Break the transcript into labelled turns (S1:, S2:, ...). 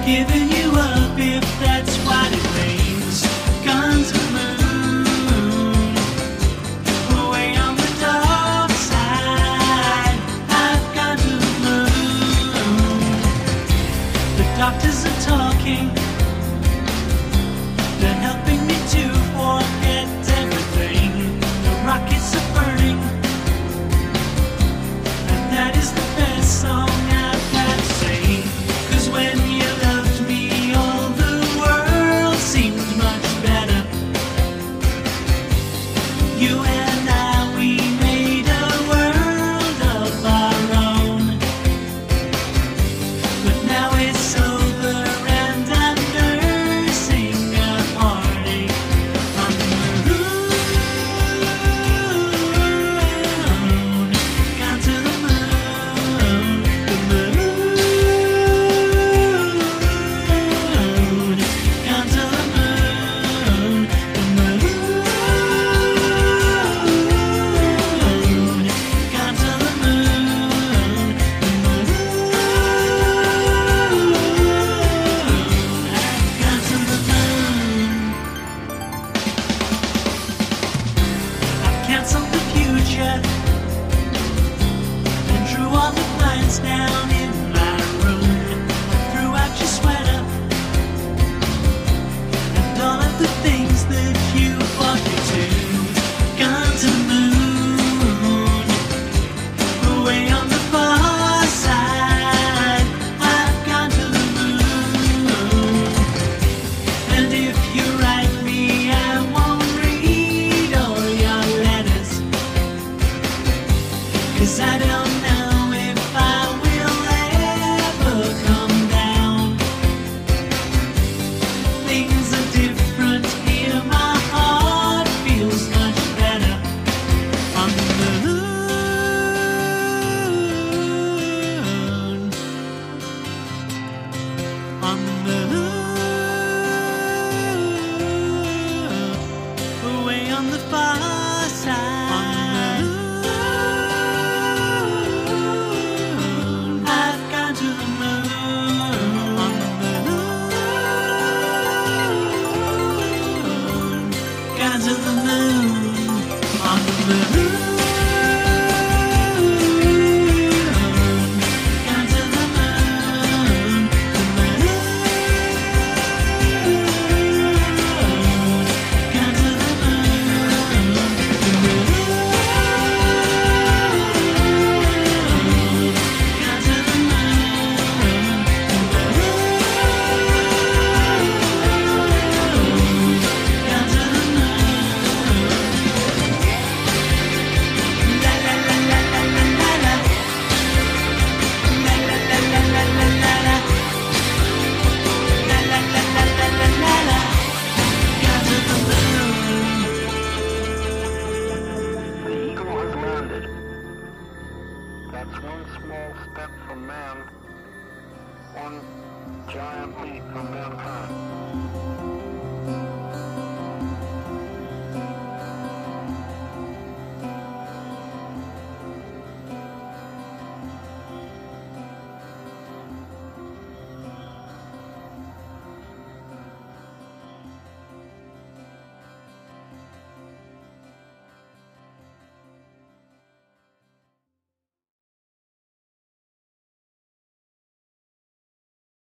S1: giving you up if that's what it means. Gone to the moon, away on the dark side. I've gone to the moon. The doctors are talking, they're helping me to forget everything. The rockets are burning, and that is the best song I've got to sing. 'Cause when you loved me, all the world seemed much better. You and I, we made a world of our own. But now it's over and I'm nursing a heartache on the moon. Gone to the moon, the moon. Gone to the moon, the moon. Gone to the moon, the moon. Gone to the moon. I've canceled the future and drew all the blinds down in my room. Threw out your sweater and all of the things that you bought me to. Gone to the moon, away on the far side. I've gone to the moon. And if you write me, I won't read all your letters. 'Cause I don't know if I will ever come down. Things are different here, my heart feels much better on the moon. On the moon, away on the far side. I've gone to the moon. On the moon, gone to the moon. On the moon. Gone to the moon, the moon. Gone to the moon, the moon. Gone to the moon, the moon. Gone to the moon. La la la la la la la la. La la la la la la la la. La la la la la la la la. Gone to the moon.
S2: The eagle has landed. That's one small step for man, one giant leap for mankind.